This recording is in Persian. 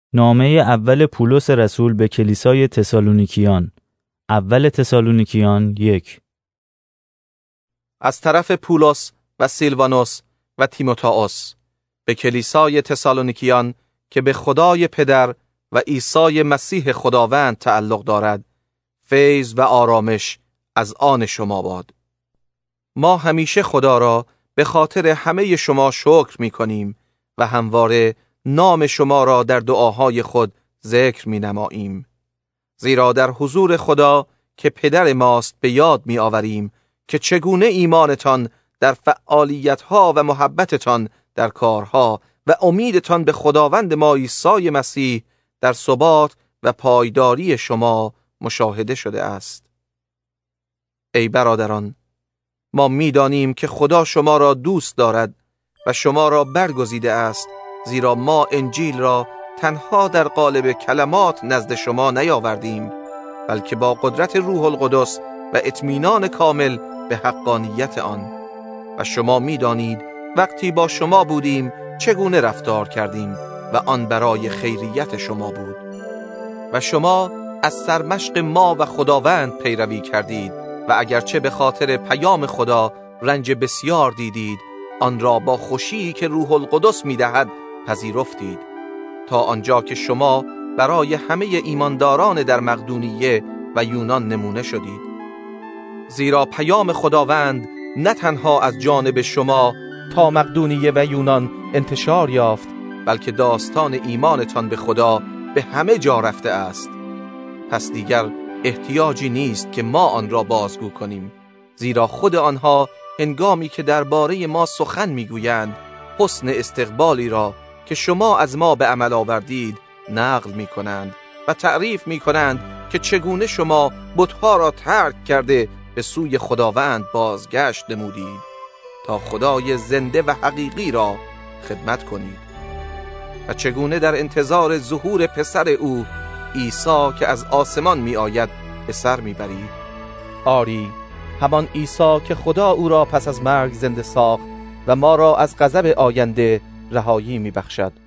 نامه اول پولس رسول به کلیسای تسالونیکیان. اول تسالونیکیان 1. از طرف پولس و سیلوانوس و تیموتائوس به کلیسای تسالونیکیان که به خدای پدر و عیسی مسیح خداوند تعلق دارد، فیض و آرامش از آن شما باد. ما همیشه خدا را به خاطر همه شما شکر می کنیم و همواره نام شما را در دعاهای خود ذکر می نماییم. زیرا در حضور خدا که پدر ماست به یاد می آوریم که چگونه ایمانتان در فعالیتها و محبتتان در کارها و امیدتان به خداوند ما عیسی مسیح در ثبات و پایداری شما مشاهده شده است. ای برادران، ما می دانیم که خدا شما را دوست دارد و شما را برگزیده است، زیرا ما انجیل را تنها در قالب کلمات نزد شما نیاوردیم، بلکه با قدرت روح القدس و اطمینان کامل به حقانیت آن. و شما می دانید وقتی با شما بودیم چگونه رفتار کردیم و آن برای خیریت شما بود. و شما از سرمشق ما و خداوند پیروی کردید و اگرچه به خاطر پیام خدا رنج بسیار دیدید، آن را با خوشی که روح القدس می دهد پذیرفتید، تا آنجا که شما برای همه ایمانداران در مقدونیه و یونان نمونه شدید. زیرا پیام خداوند نه تنها از جانب شما تا مقدونیه و یونان انتشار یافت، بلکه داستان ایمانتان به خدا به همه جا رفته است. پس دیگر احتیاجی نیست که ما آن را بازگو کنیم، زیرا خود آنها هنگامی که درباره ما سخن میگویند حسن استقبالی را که شما از ما به عمل آوردید نقل می کنند و تعریف می کنند که چگونه شما بت‌ها را ترک کرده به سوی خداوند بازگشت نمودید تا خدای زنده و حقیقی را خدمت کنید و چگونه در انتظار ظهور پسر او عیسی که از آسمان می آید به سر می برید. آری، همان عیسی که خدا او را پس از مرگ زنده ساخت و ما را از غضب آینده رهایی می بخشد.